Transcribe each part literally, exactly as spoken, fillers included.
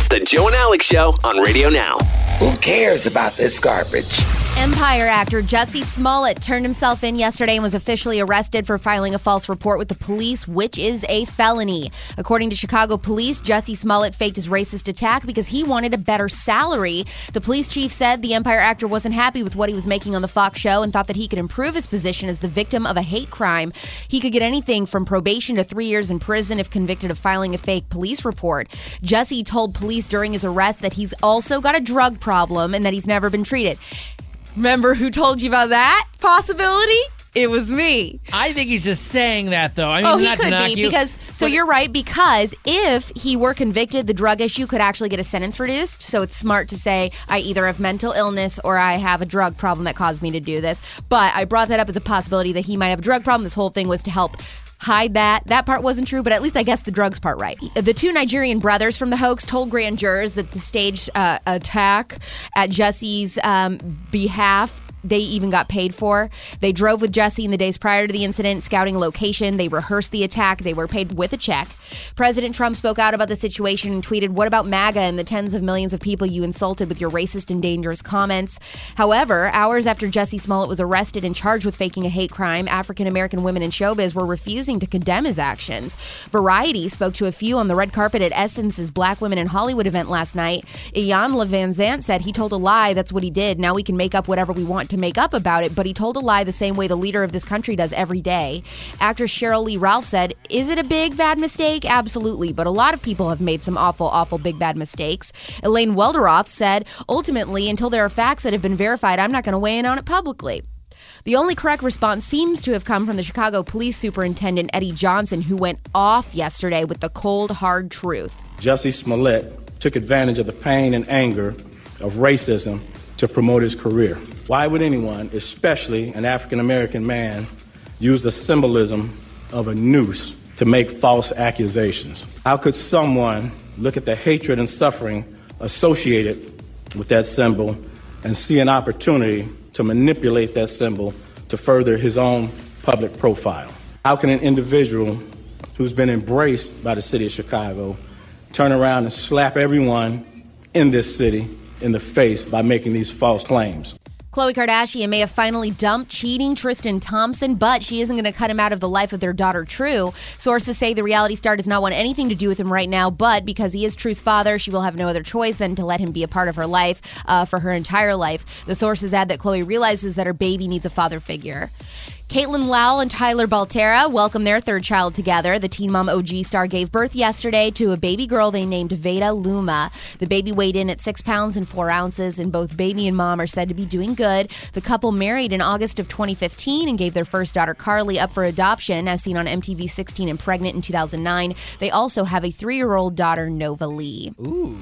It's the Joe and Alex Show on Radio Now. Who cares about this garbage? Empire actor Jussie Smollett turned himself in yesterday and was officially arrested for filing a false report with the police, which is a felony. According to Chicago police, Jussie Smollett faked his racist attack because he wanted a better salary. The police chief said the Empire actor wasn't happy with what he was making on the Fox show and thought that he could improve his position as the victim of a hate crime. He could get anything from probation to three years in prison if convicted of filing a fake police report. Jussie told police during his arrest that he's also got a drug problem and that he's never been treated. Remember who told you about that possibility? It was me. I think he's just saying that, though. I mean, oh, he not could to knock be you, because. So you're right, because if he were convicted, the drug issue could actually get a sentence reduced. So it's smart to say I either have mental illness or I have a drug problem that caused me to do this. But I brought that up as a possibility that he might have a drug problem. This whole thing was to help hide that. That part wasn't true, but at least I guess the drugs part right. The two Nigerian brothers from the hoax told grand jurors that the staged uh, attack at Jussie's um, behalf they even got paid for. They drove with Jussie in the days prior to the incident, scouting a location. They rehearsed the attack. They were paid with a check. President Trump spoke out about the situation and tweeted, "What about MAGA and the tens of millions of people you insulted with your racist and dangerous comments?" However, hours after Jussie Smollett was arrested and charged with faking a hate crime, African-American women in showbiz were refusing to condemn his actions. Variety spoke to a few on the red carpet at Essence's Black Women in Hollywood event last night. Iyanla Vanzant said he told a lie. That's what he did. Now we can make up whatever we want to make up about it, but he told a lie the same way the leader of this country does every day. Actress Cheryl Lee Ralph said, "Is it a big, bad mistake? Absolutely, but a lot of people have made some awful, awful, big, bad mistakes." Elaine Welteroth said, "Ultimately, until there are facts that have been verified, I'm not going to weigh in on it publicly." The only correct response seems to have come from the Chicago Police Superintendent Eddie Johnson, who went off yesterday with the cold, hard truth. Jussie Smollett took advantage of the pain and anger of racism to promote his career. Why would anyone, especially an African-American man, use the symbolism of a noose to make false accusations? How could someone look at the hatred and suffering associated with that symbol and see an opportunity to manipulate that symbol to further his own public profile? How can an individual who's been embraced by the city of Chicago turn around and slap everyone in this city in the face by making these false claims? Khloe Kardashian may have finally dumped cheating Tristan Thompson, but she isn't going to cut him out of the life of their daughter, True. Sources say the reality star does not want anything to do with him right now, but because he is True's father, she will have no other choice than to let him be a part of her life uh, for her entire life. The sources add that Khloe realizes that her baby needs a father figure. Caitlin Lowell and Tyler Baltera welcome their third child together. The Teen Mom O G star gave birth yesterday to a baby girl they named Veda Luma. The baby weighed in at six pounds and four ounces, and both baby and mom are said to be doing good. The couple married in August of twenty fifteen and gave their first daughter, Carly, up for adoption, as seen on M T V sixteen and Pregnant in two thousand nine. They also have a three-year-old daughter, Nova Lee. Ooh.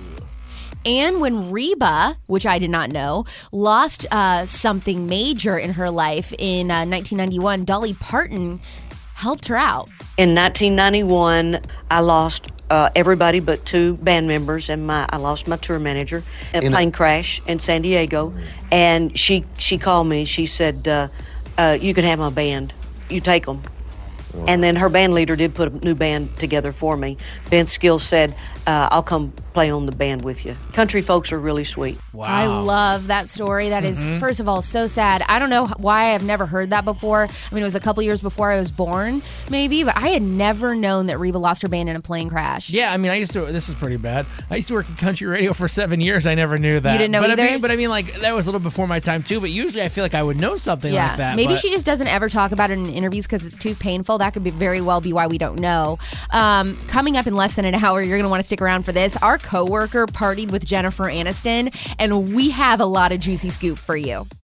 And when Reba, which I did not know, lost uh, something major in her life in uh, nineteen ninety-one, Dolly Parton helped her out. In nineteen ninety-one, I lost uh, everybody but two band members, and my I lost my tour manager. A in plane a- crash in San Diego, and she she called me. She said, uh, uh, "You can have my band. You take them." Wow. And then her band leader did put a new band together for me. Ben Skills said, uh, "I'll come play on the band with you." Country folks are really sweet. Wow. I love that story. That is, Mm-hmm. first of all, so sad. I don't know why I've never heard that before. I mean, it was a couple years before I was born, maybe, but I had never known that Reba lost her band in a plane crash. Yeah, I mean, I used to. This is pretty bad. I used to work in country radio for seven years. I never knew that. You didn't know but either? I mean, but I mean, like that was a little before my time too. But usually, I feel like I would know something Yeah, like that. maybe but- she just doesn't ever talk about it in interviews because it's too painful. That could be very well be why we don't know. Um, coming up in less than an hour, you're going to want to stick around for this. Our coworker partied with Jennifer Aniston, and we have a lot of juicy scoop for you.